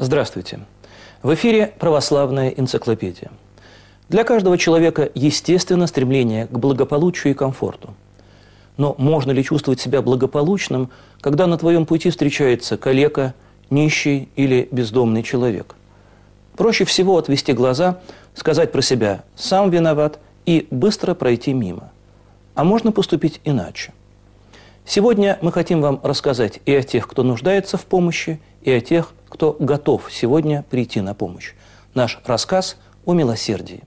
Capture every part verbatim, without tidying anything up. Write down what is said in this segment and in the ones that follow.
Здравствуйте. В эфире «Православная энциклопедия». Для каждого человека естественно стремление к благополучию и комфорту. Но можно ли чувствовать себя благополучным, когда на твоем пути встречается калека, нищий или бездомный человек? Проще всего отвести глаза, сказать про себя «сам виноват» и быстро пройти мимо. А можно поступить иначе. Сегодня мы хотим вам рассказать и о тех, кто нуждается в помощи, и о тех, кто готов сегодня прийти на помощь. Наш рассказ о милосердии.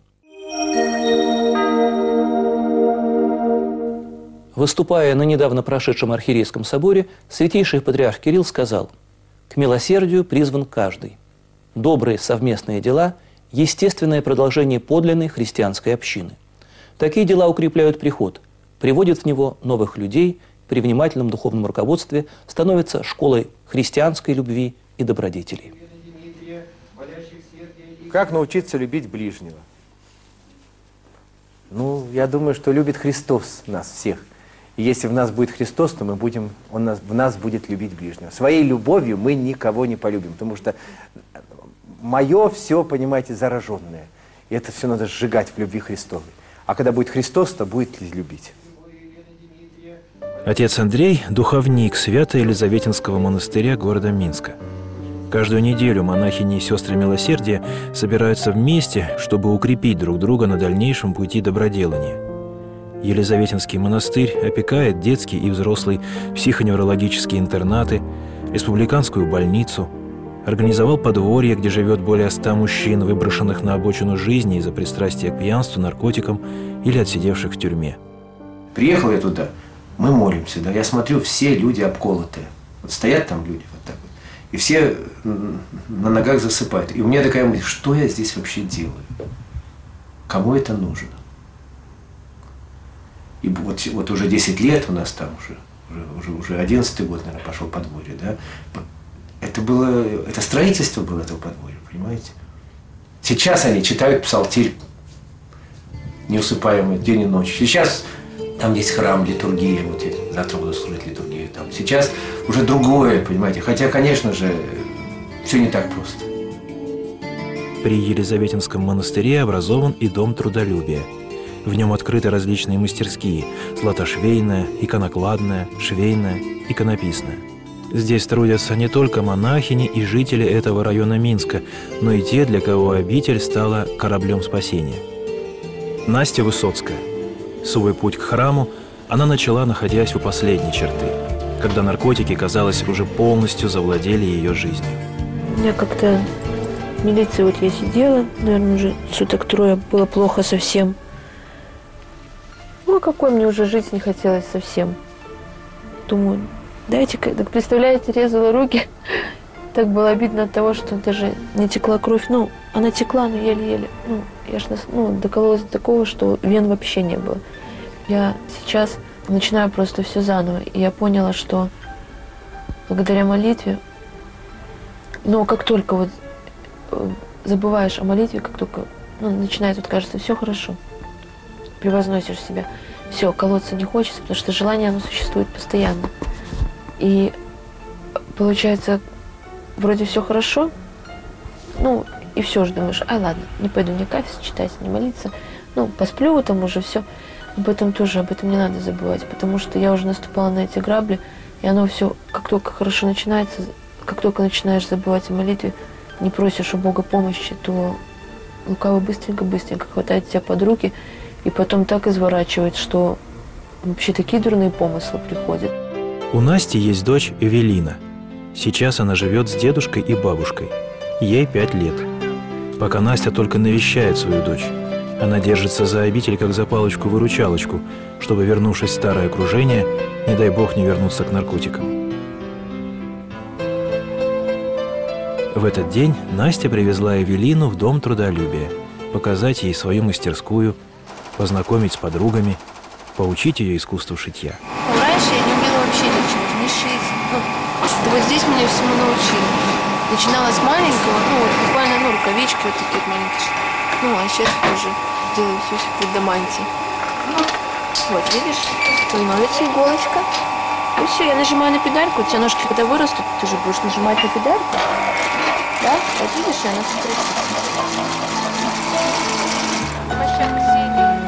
Выступая на недавно прошедшем архиерейском соборе, святейший патриарх Кирилл сказал: «К милосердию призван каждый. Добрые совместные дела – естественное продолжение подлинной христианской общины. Такие дела укрепляют приход, приводят в него новых людей, при внимательном духовном руководстве становятся школой христианской любви и добродетелей». Как научиться любить ближнего? Ну, я думаю, что любит Христос нас всех. И если в нас будет Христос, то мы будем, Он нас, в нас будет любить ближнего. Своей любовью мы никого не полюбим, потому что мое все, понимаете, зараженное. И это все надо сжигать в любви Христовой. А когда будет Христос, то будет ли любить? Отец Андрей – духовник Свято-Елизаветинского монастыря города Минска. Каждую неделю монахини и сестры милосердия собираются вместе, чтобы укрепить друг друга на дальнейшем пути доброделания. Елизаветинский монастырь опекает детские и взрослые психоневрологические интернаты, республиканскую больницу, организовал подворье, где живет более ста мужчин, выброшенных на обочину жизни из-за пристрастия к пьянству, наркотикам или отсидевших в тюрьме. Приехал я туда, мы молимся, да, я смотрю, все люди обколотые. Вот стоят там люди вот так вот, и все на ногах засыпают. И у меня такая мысль, что я здесь вообще делаю? Кому это нужно? И вот, вот уже десять лет у нас там уже, уже, уже, уже одиннадцатый год, наверное, пошел подворье, да. Это было, это строительство было этого подворья, понимаете? Сейчас они читают псалтирь неусыпаемый день и ночь. Сейчас там есть храм, литургия, вот я завтра буду служить литургию там. Сейчас уже другое, понимаете? Хотя, конечно же, все не так просто. При Елизаветинском монастыре образован и Дом трудолюбия. В нем открыты различные мастерские – златошвейная, иконокладная, швейная, иконописная. Здесь трудятся не только монахини и жители этого района Минска, но и те, для кого обитель стала кораблем спасения. Настя Высоцкая. Свой путь к храму она начала, находясь у последней черты, когда наркотики, казалось, уже полностью завладели ее жизнью. У меня как-то в милиции вот я сидела, наверное, уже суток трое, было плохо совсем. Ну, а какой мне уже жить не хотелось совсем. Думаю, дайте, так представляете, резала руки. Так было обидно от того, что даже не текла кровь. Ну, она текла, но еле-еле. Ну, я ж ну, докололась до такого, что вен вообще не было. Я сейчас начинаю просто все заново. И я поняла, что благодаря молитве, но как только вот забываешь о молитве, как только ну, начинает, вот кажется, все хорошо, превозносишь себя, все, колоться не хочется, потому что желание, оно существует постоянно. И получается, вроде все хорошо, ну, и все же думаешь, ай, ладно, не пойду ни кафес читать, ни молиться, ну, посплю, там уже все. Об этом тоже, об этом не надо забывать, потому что я уже наступала на эти грабли, и оно все, как только хорошо начинается, как только начинаешь забывать о молитве, не просишь у Бога помощи, то лукавый быстренько-быстренько хватает тебя под руки, и потом так изворачивает, что вообще такие дурные помыслы приходят. У Насти есть дочь Эвелина. Сейчас она живет с дедушкой и бабушкой. Ей пять лет. Пока Настя только навещает свою дочь. Она держится за обитель, как за палочку-выручалочку, чтобы, вернувшись в старое окружение, не дай бог не вернуться к наркотикам. В этот день Настя привезла Эвелину в Дом трудолюбия, показать ей свою мастерскую, познакомить с подругами, поучить ее искусству шитья. Раньше я не умела вообще ничего, не шить. Ну, вот здесь меня всему научили. Начинала с маленького, ну, буквально, ну, рукавички вот такие вот маленькие. Ну, а сейчас тоже делаю все вплоть до мантии. Вот, видишь, становится иголочка. И все, я нажимаю на педальку, у тебя ножки когда вырастут, ты же будешь нажимать на педальку. Да? Вот видишь, она смотрит. Площадка синяя.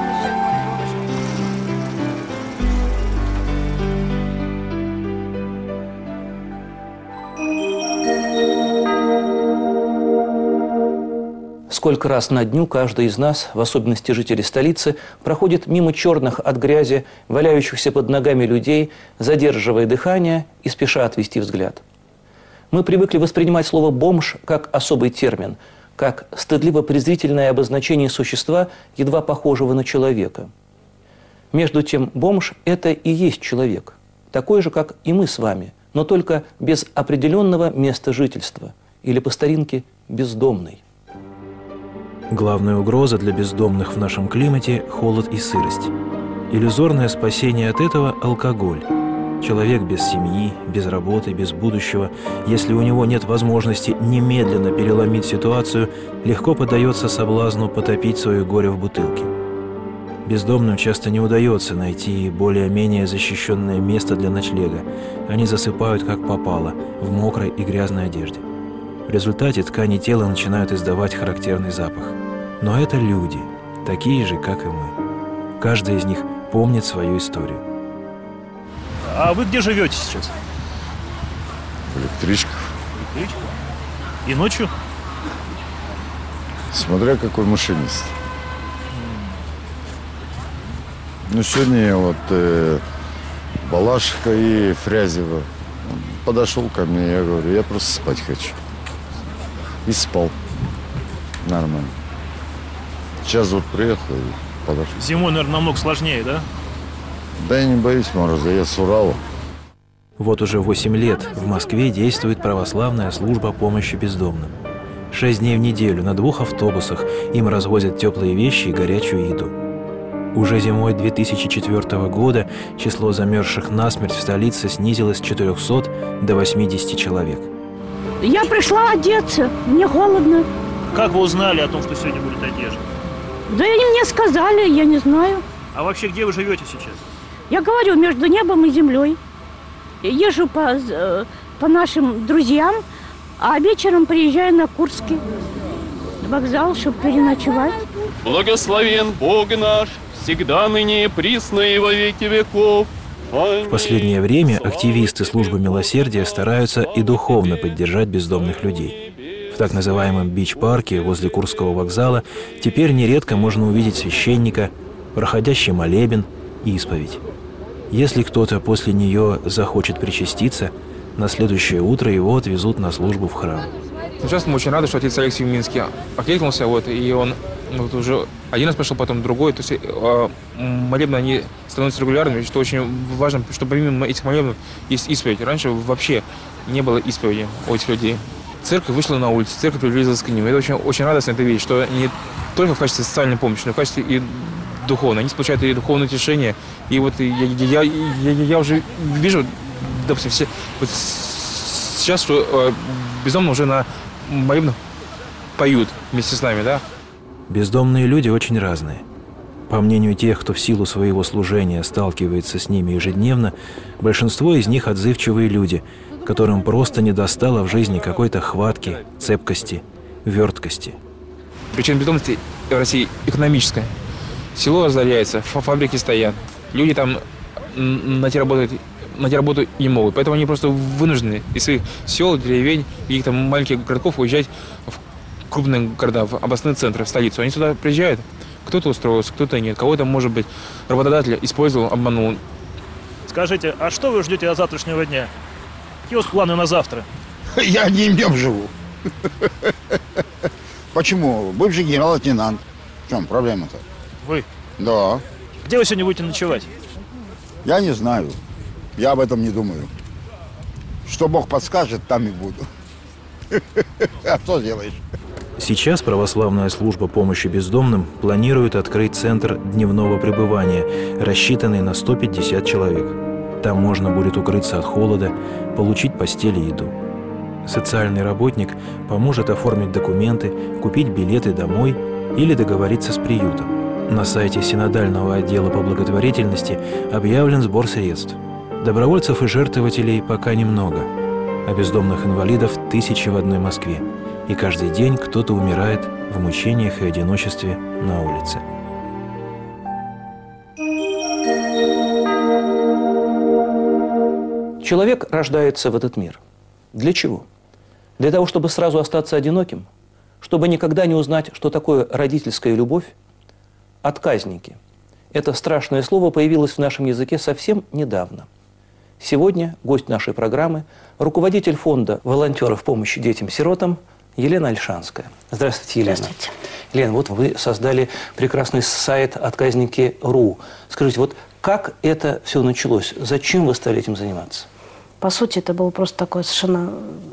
Сколько раз на дню каждый из нас, в особенности жители столицы, проходит мимо черных от грязи, валяющихся под ногами людей, задерживая дыхание и спеша отвести взгляд. Мы привыкли воспринимать слово «бомж» как особый термин, как стыдливо-презрительное обозначение существа, едва похожего на человека. Между тем, бомж – это и есть человек, такой же, как и мы с вами, но только без определенного места жительства, или по старинке бездомный. Главная угроза для бездомных в нашем климате – холод и сырость. Иллюзорное спасение от этого – алкоголь. Человек без семьи, без работы, без будущего, если у него нет возможности немедленно переломить ситуацию, легко поддается соблазну потопить свое горе в бутылке. Бездомным часто не удается найти более-менее защищенное место для ночлега. Они засыпают как попало, в мокрой и грязной одежде. В результате ткани тела начинают издавать характерный запах. Но это люди, такие же, как и мы. Каждый из них помнит свою историю. А вы где живете сейчас? В электричках. Электричка? И ночью? Смотря какой машинист. Ну, сегодня вот э, Балашиха и Фрязева подошел ко мне, я говорю, я просто спать хочу. И спал. Нормально. Сейчас вот приехал и подошел. Зимой, наверное, намного сложнее, да? Да я не боюсь мороза, я с Урала. Вот уже восемь лет в Москве действует православная служба помощи бездомным. Шесть дней в неделю на двух автобусах им развозят теплые вещи и горячую еду. Уже зимой две тысячи четвёртого года число замерзших насмерть в столице снизилось с четырёхсот до восьмидесяти человек. Я пришла одеться, мне холодно. Как вы узнали о том, что сегодня будет одежда? Да они мне сказали, я не знаю. А вообще, где вы живете сейчас? Я говорю, между небом и землей. Езжу по, по нашим друзьям, а вечером приезжаю на Курский вокзал, чтобы переночевать. Благословен Бог наш, всегда ныне и присно и во веки веков. В последнее время активисты службы милосердия стараются и духовно поддержать бездомных людей. В так называемом бич-парке возле Курского вокзала теперь нередко можно увидеть священника, проходящий молебен и исповедь. Если кто-то после нее захочет причаститься, на следующее утро его отвезут на службу в храм. Сейчас мы очень рады, что отец Алексей Минский откликнулся, вот, и он вот, уже один раз пошел, потом другой. То есть э, молебны, они становятся регулярными, что очень важно, чтобы помимо этих молебнов есть исповедь. Раньше вообще не было исповеди у этих людей. Церковь вышла на улицу, церковь приблизилась к ним. Это очень, очень радостно это видеть, что не только в качестве социальной помощи, но и в качестве и духовной. Они получают и духовное утешение. И вот я, я, я, я уже вижу, допустим, все, вот сейчас, что э, бездомно уже на молебнах поют вместе с нами, да? Бездомные люди очень разные. По мнению тех, кто в силу своего служения сталкивается с ними ежедневно, большинство из них отзывчивые люди, которым просто не достало в жизни какой-то хватки, цепкости, верткости. Причина бездомности в России экономическая. Село разоряется, фабрики стоят, люди там найти работу, найти работу не могут. Поэтому они просто вынуждены из своих сел, деревень, каких-то маленьких городков уезжать в крупные города, в областные центры, в столицу. Они сюда приезжают, кто-то устроился, кто-то нет. Кого-то, может быть, работодатель использовал, обманул. Скажите, а что вы ждете от завтрашнего дня? Какие у вас планы на завтра? Я одним днем живу. Почему? Бывший генерал-лейтенант. В чем проблема-то? Вы? Да. Где вы сегодня будете ночевать? Я не знаю. Я об этом не думаю. Что Бог подскажет, там и буду. А что делаешь? Сейчас православная служба помощи бездомным планирует открыть центр дневного пребывания, рассчитанный на сто пятьдесят человек. Там можно будет укрыться от холода, получить постель и еду. Социальный работник поможет оформить документы, купить билеты домой или договориться с приютом. На сайте Синодального отдела по благотворительности объявлен сбор средств. Добровольцев и жертвователей пока немного. а бездомных инвалидов тысячи в одной Москве. И каждый день кто-то умирает в мучениях и одиночестве на улице. Человек рождается в этот мир. Для чего? Для того, чтобы сразу остаться одиноким? Чтобы никогда не узнать, что такое родительская любовь? Отказники. Это страшное слово появилось в нашем языке совсем недавно. Сегодня гость нашей программы – руководитель фонда волонтеров помощи детям-сиротам Елена Ольшанская. Здравствуйте, Елена. Здравствуйте. Елена, вот вы создали прекрасный сайт отказники точка ру. Скажите, вот как это все началось? Зачем вы стали этим заниматься? По сути, это было просто такое совершенно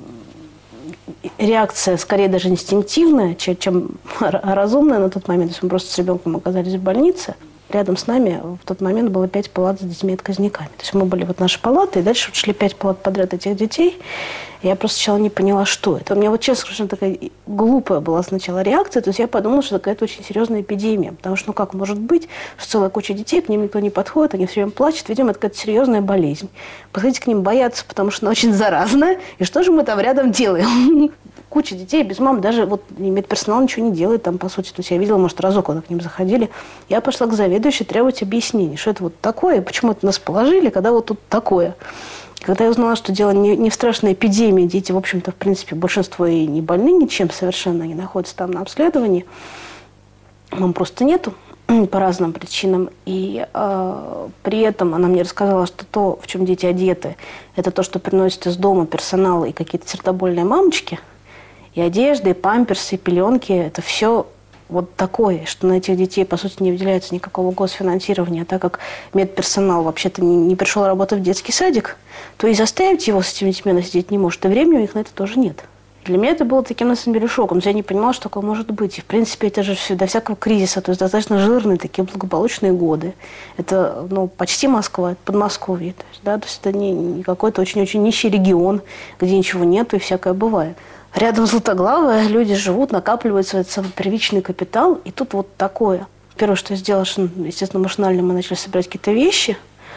реакция, скорее даже инстинктивная, чем, чем разумная на тот момент. То есть мы просто с ребенком оказались в больнице. Рядом с нами в тот момент было пять палат с детьми-отказниками. То есть мы были вот наши палаты, и дальше шли пять палат подряд этих детей. И я просто сначала не поняла, что это. У меня вот, честно скажу, такая глупая была сначала реакция. То есть я подумала, что какая-то очень серьезная эпидемия. Потому что, ну как может быть, что целая куча детей, к ним никто не подходит, они все время плачут. Видимо, это какая-то серьезная болезнь. Подходите к ним бояться, потому что она очень заразная. И что же мы там рядом делаем? Куча детей без мам, даже вот медперсонал ничего не делает там, по сути. То есть я видела, может, разок, когда к ним заходили. Я пошла к заведующей требовать объяснений, что это вот такое, почему это нас положили, когда вот тут такое. Когда я узнала, что дело не, не в страшной эпидемии, дети, в общем-то, в принципе, большинство и не больны ничем совершенно, они находятся там на обследовании, мам просто нету по разным причинам. И э, при этом она мне рассказала, что то, в чем дети одеты, это то, что приносит из дома персонал и какие-то сердобольные мамочки. И одежда, и памперсы, и пеленки – это все вот такое, что на этих детей, по сути, не выделяется никакого госфинансирования. А так как медперсонал вообще-то не, не пришел работать в детский садик, то и заставить его с этими детьми сидеть не может. И времени у них на это тоже нет. Для меня это было таким, на самом деле, шоком. Я не понимала, что такое может быть. И, в принципе, это же все до всякого кризиса. То есть достаточно жирные, такие благополучные годы. Это, ну, почти Москва, это Подмосковье. То есть, да, то есть это не, не какой-то очень-очень нищий регион, где ничего нету и всякое бывает. Рядом Златоглавая, люди живут, накапливают свой, свой первичный капитал, и тут вот такое. Первое, что я сделала, что, естественно, машинально мы начали собирать какие-то вещи,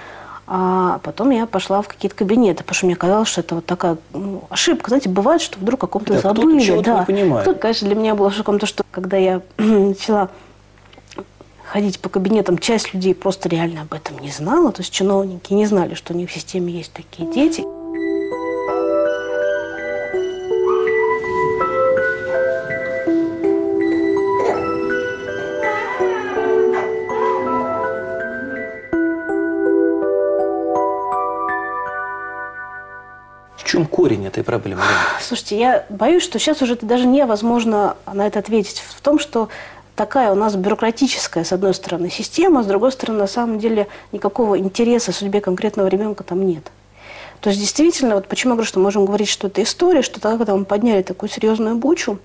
а потом я пошла в какие-то кабинеты, потому что мне казалось, что это вот такая, ну, ошибка. Знаете, бывает, что вдруг о ком-то да, забыли. Кто-то чего-то не понимает. Кто-то, конечно, для меня было шоком то, что когда я начала ходить по кабинетам, часть людей просто реально об этом не знала, то есть чиновники не знали, что у них в системе есть такие дети. В чем корень этой проблемы? Слушайте, я боюсь, что сейчас уже это даже невозможно на это ответить. В том, что такая у нас бюрократическая, с одной стороны, система, с другой стороны, на самом деле, никакого интереса в судьбе конкретного ребенка там нет. То есть, действительно, вот почему я говорю, что мы можем говорить, что это история, что тогда, когда мы подняли такую серьезную бучу,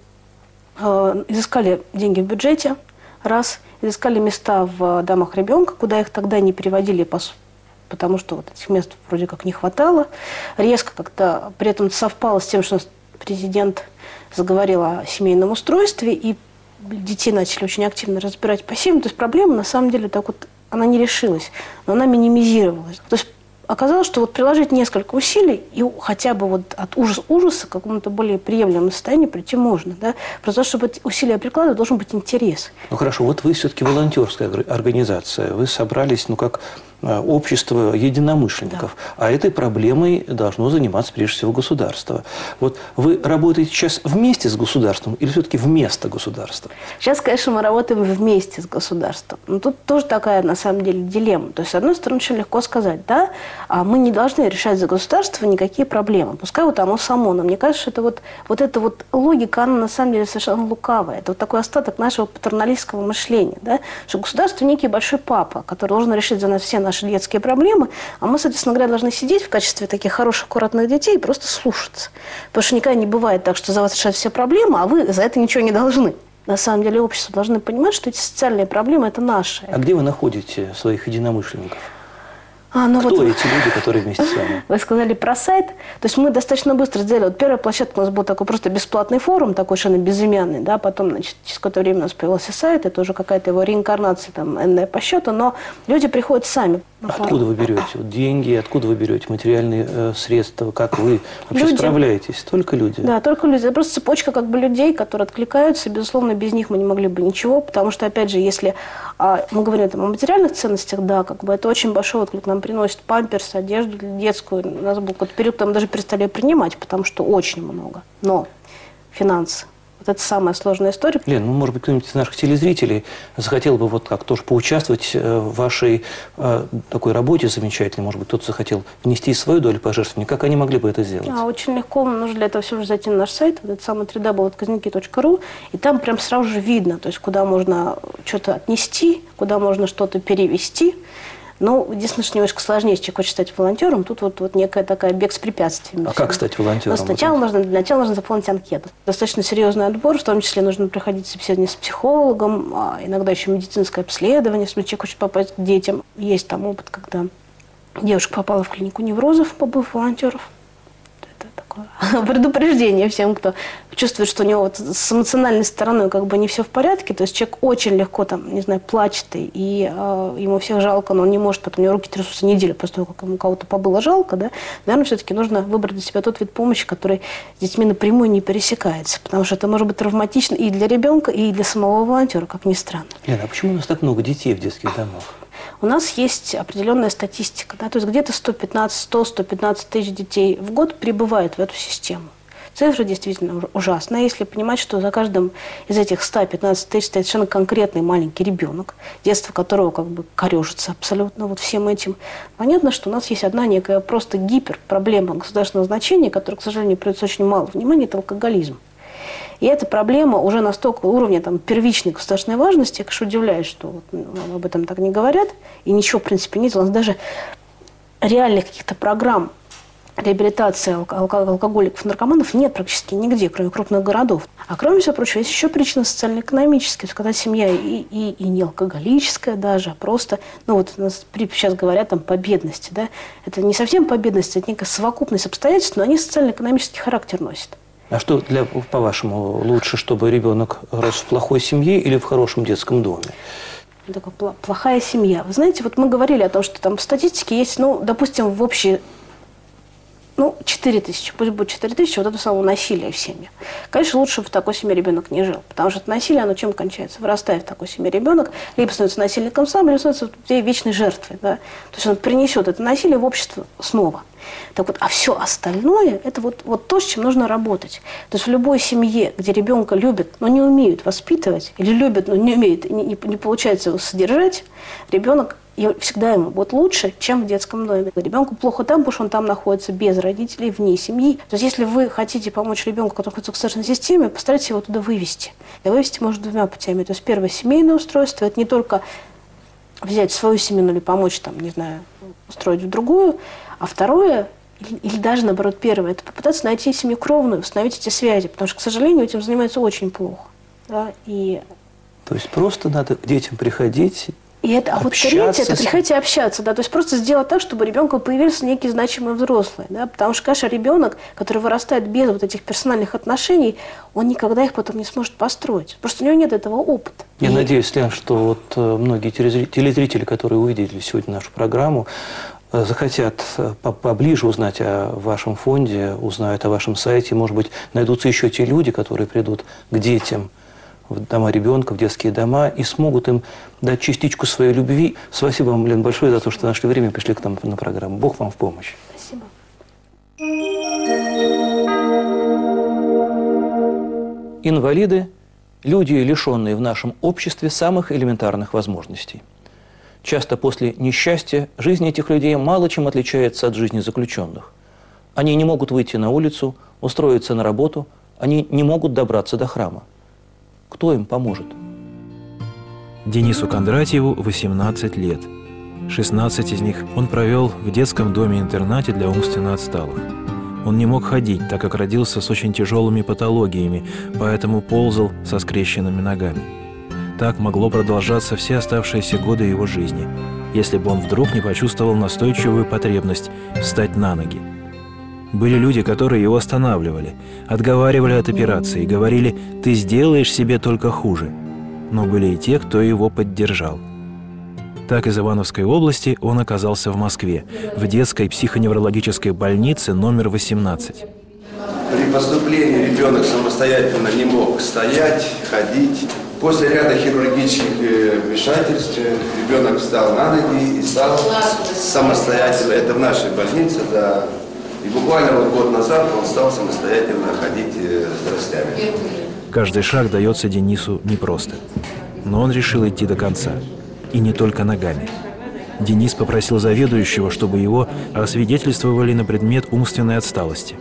э, изыскали деньги в бюджете, раз, изыскали места в домах ребенка, куда их тогда не переводили, по потому что вот этих мест вроде как не хватало. Резко как-то при этом совпало с тем, что президент заговорил о семейном устройстве, и детей начали очень активно разбирать по семьям. То есть проблема, на самом деле, так вот, она не решилась, но она минимизировалась. То есть оказалось, что вот приложить несколько усилий, и хотя бы вот от ужас, ужаса к какому-то более приемлемому состоянию прийти можно. Да? Просто чтобы эти усилия прикладывать, должен быть интерес. Ну хорошо, вот вы все-таки волонтерская организация. Вы собрались, ну как общество единомышленников. Да. А этой проблемой должно заниматься прежде всего государство. Вот вы работаете сейчас вместе с государством или все-таки вместо государства? Сейчас, конечно, мы работаем вместе с государством. Но тут тоже такая, на самом деле, дилемма. То есть, с одной стороны, очень легко сказать, да, а мы не должны решать за государство никакие проблемы. Пускай вот оно само. Но мне кажется, что это вот, вот эта вот логика, она на самом деле совершенно лукавая. Это вот такой остаток нашего патерналистского мышления. Да? Что государство некий большой папа, который должен решить за нас все наши наши детские проблемы, а мы, соответственно говоря, должны сидеть в качестве таких хороших, аккуратных детей и просто слушаться. Потому что никогда не бывает так, что за вас решают все проблемы, а вы за это ничего не должны. На самом деле общество должны понимать, что эти социальные проблемы – это наши. А где вы находите своих единомышленников? А, ну Кто вот эти люди, которые вместе с вами? Вы сказали про сайт. То есть мы достаточно быстро сделали. Вот первая площадка у нас был такой просто бесплатный форум, такой совершенно безымянный. Да? Потом, значит, через какое-то время у нас появился сайт. Это уже какая-то его реинкарнация, там, энная по счету. Но люди приходят сами. Откуда вы берете вот деньги, откуда вы берете материальные э, средства, как вы вообще люди. справляетесь? Только люди? Да, только люди. Это просто цепочка как бы людей, которые откликаются. Безусловно, без них мы не могли бы ничего, потому что, опять же, если а, мы говорим там, о материальных ценностях, да, как бы это очень большой отклик. Нам приносят памперсы, одежду детскую. У нас был какой-то период, там даже перестали принимать, потому что очень много. Но финансы. Вот это самая сложная история. Лен, ну, может быть, кто-нибудь из наших телезрителей захотел бы вот как тоже поучаствовать в вашей э, такой работе замечательной. Может быть, кто-то захотел внести свою долю пожертвований. Как они могли бы это сделать? А, очень легко. Нужно для этого всего же зайти на наш сайт. Вот это самый дабл ю дабл ю дабл ю точка отказники точка ру. И там прям сразу же видно, то есть куда можно что-то отнести, куда можно что-то перевести. Ну, единственное, что немножко сложнее, если человек хочет стать волонтером, тут вот, вот некая такая бег с препятствиями. А как стать волонтером? Но сначала нужно, для начала нужно заполнить анкету. Достаточно серьезный отбор, в том числе нужно проходить собеседование с психологом, а иногда еще медицинское обследование, если человек хочет попасть к детям. Есть там опыт, когда девушка попала в клинику неврозов, побыв волонтеров. Предупреждение всем, кто чувствует, что у него вот с эмоциональной стороной как бы не все в порядке. То есть человек очень легко там, не знаю, плачет, и э, ему всех жалко, но он не может, потом у него руки трясутся неделю после того, как ему кого-то побыло жалко, да. Наверное, все-таки нужно выбрать для себя тот вид помощи, который с детьми напрямую не пересекается, потому что это может быть травматично и для ребенка, и для самого волонтера, как ни странно. Лена, а почему у нас так много детей в детских домах? У нас есть определенная статистика, да, то есть где-то сто пятнадцать, сто, сто пятнадцать тысяч детей в год прибывает в эту систему. Цифра действительно ужасная, если понимать, что за каждым из этих ста пятнадцати тысяч стоит совершенно конкретный маленький ребенок, детство которого как бы корежится абсолютно вот всем этим. Понятно, что у нас есть одна некая просто гиперпроблема государственного значения, которой, к сожалению, придется очень мало внимания, это алкоголизм. И эта проблема уже настолько уровня там, первичной государственной важности, я, конечно, удивляюсь, что вот, ну, об этом так не говорят, и ничего, в принципе, нет. У нас даже реальных каких-то программ реабилитации алкоголиков и наркоманов нет практически нигде, кроме крупных городов. А кроме всего прочего, есть еще причина социально-экономическая. Когда семья и, и, и не алкоголическая даже, а просто, ну вот у нас сейчас говорят там по бедности, да, это не совсем по бедности, это некая совокупность обстоятельств, но они социально-экономический характер носят. А что, для, по-вашему, лучше, чтобы ребенок рос в плохой семье или в хорошем детском доме? Такая плохая семья. Вы знаете, вот мы говорили о том, что там в статистике есть, ну, допустим, в общей, ну, четыре тысячи, пусть будет четыре тысячи, вот это самого насилия в семье. Конечно, лучше, чтобы в такой семье ребенок не жил, потому что это насилие, оно чем кончается? Вырастая в такой семье ребенок, либо становится насильником сам, либо становится вечной жертвой. Да? То есть он принесет это насилие в общество снова. Так вот, а все остальное, это вот, вот то, с чем нужно работать. То есть в любой семье, где ребенка любят, но не умеют воспитывать, или любят, но не умеют, не, не получается его содержать, ребенок всегда ему будет лучше, чем в детском доме. Ребенку плохо там, потому что он там находится без родителей, вне семьи. То есть если вы хотите помочь ребенку, который находится в государственной системе, постарайтесь его туда вывести. И вывести можно двумя путями. То есть первое, семейное устройство, это не только взять свою семью или помочь, там, не знаю, устроить в другую, а второе, или, или даже, наоборот, первое, это попытаться найти семью кровную, установить эти связи, потому что, к сожалению, этим занимаются очень плохо. Да? И... То есть просто надо к детям приходить, и это, а вот третье, это приходите общаться, да, то есть просто сделать так, чтобы у ребенка появился некий значимый взрослый, да, потому что, конечно, ребенок, который вырастает без вот этих персональных отношений, он никогда их потом не сможет построить, просто у него нет этого опыта. Я и... надеюсь, Лен, что вот многие телезрители, которые увидели сегодня нашу программу, захотят поближе узнать о вашем фонде, узнают о вашем сайте, может быть, найдутся еще те люди, которые придут к детям в дома ребенка, в детские дома, и смогут им дать частичку своей любви. Спасибо вам, Лен, большое за то, что нашли время и пришли к нам на программу. Бог вам в помощь. Спасибо. Инвалиды – люди, лишенные в нашем обществе самых элементарных возможностей. Часто после несчастья жизнь этих людей мало чем отличается от жизни заключенных. Они не могут выйти на улицу, устроиться на работу, они не могут добраться до храма. Кто им поможет? Денису Кондратьеву восемнадцать лет. шестнадцать из них он провел в детском доме-интернате для умственно отсталых. Он не мог ходить, так как родился с очень тяжелыми патологиями, поэтому ползал со скрещенными ногами. Так могло продолжаться все оставшиеся годы его жизни, если бы он вдруг не почувствовал настойчивую потребность встать на ноги. Были люди, которые его останавливали, отговаривали от операции, говорили «ты сделаешь себе только хуже». Но были и те, кто его поддержал. Так из Ивановской области он оказался в Москве, в детской психоневрологической больнице номер восемнадцать. При поступлении ребенок самостоятельно не мог стоять, ходить. После ряда хирургических вмешательств ребенок встал на ноги и стал самостоятельно. Это в нашей больнице, да. И буквально вот год назад он стал самостоятельно ходить с тростями. Каждый шаг дается Денису непросто. Но он решил идти до конца. И не только ногами. Денис попросил заведующего, чтобы его освидетельствовали на предмет умственной отсталости.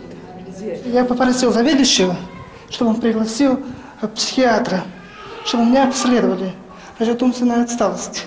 Я попросил заведующего, чтобы он пригласил психиатра, чтобы меня обследовали насчет умственной отсталости.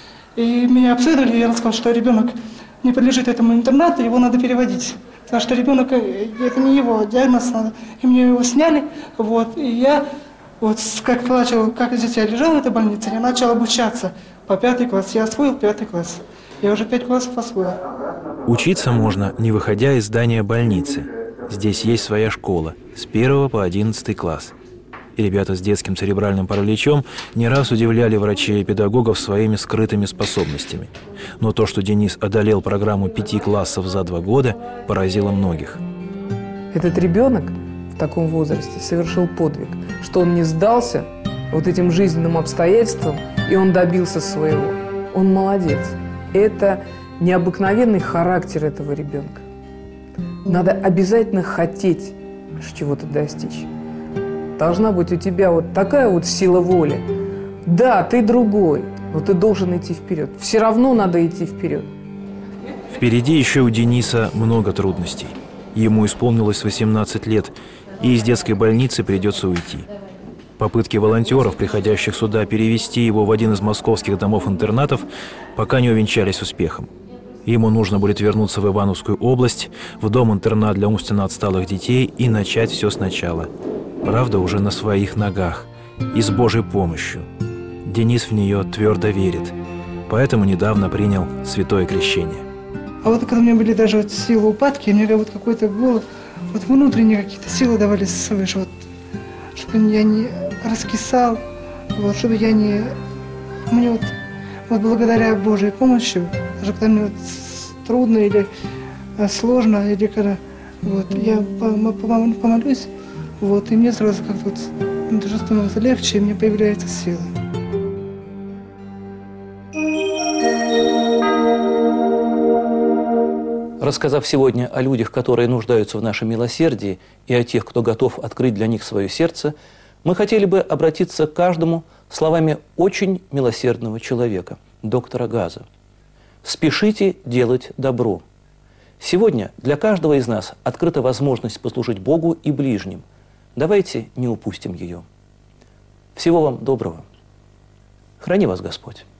И меня обследовали, и я сказал, что ребенок не подлежит этому интернату, его надо переводить. Потому что ребенок, это не его диагноз, и мне его сняли, вот, и я, вот, как начал, как здесь я лежал в этой больнице, я начал обучаться по пятый класс, я освоил пятый класс, я уже пять классов освоил. Учиться можно, не выходя из здания больницы. Здесь есть своя школа, с первого по одиннадцатый класс. И ребята с детским церебральным параличом не раз удивляли врачей и педагогов своими скрытыми способностями. Но то, что Денис одолел программу пяти классов за два года, поразило многих. Этот ребенок в таком возрасте совершил подвиг, что он не сдался вот этим жизненным обстоятельствам, и он добился своего. Он молодец. Это необыкновенный характер этого ребенка. Надо обязательно хотеть чего-то достичь. Должна быть у тебя вот такая вот сила воли. Да, ты другой, но ты должен идти вперед. Все равно надо идти вперед. Впереди еще у Дениса много трудностей. Ему исполнилось восемнадцать лет, и из детской больницы придется уйти. Попытки волонтеров, приходящих сюда, перевести его в один из московских домов-интернатов, пока не увенчались успехом. Ему нужно будет вернуться в Ивановскую область, в дом-интернат для умственно отсталых детей и начать все сначала. Правда, уже на своих ногах и с Божьей помощью. Денис в нее твердо верит, поэтому недавно принял святое крещение. А вот когда у меня были даже вот силы упадки, мне вот какой-то голод, вот внутренние какие-то силы давались свыше, вот, чтобы я не раскисал, вот, чтобы я не... Мне вот, вот благодаря Божьей помощи, даже когда мне вот трудно или сложно, или когда вот, я помолюсь, вот, и мне сразу как-то вот, даже становится легче, и мне появляется сила. Рассказав сегодня о людях, которые нуждаются в нашем милосердии, и о тех, кто готов открыть для них свое сердце, мы хотели бы обратиться к каждому словами очень милосердного человека, доктора Газа. «Спешите делать добро». Сегодня для каждого из нас открыта возможность послужить Богу и ближним. Давайте не упустим ее. Всего вам доброго. Храни вас Господь.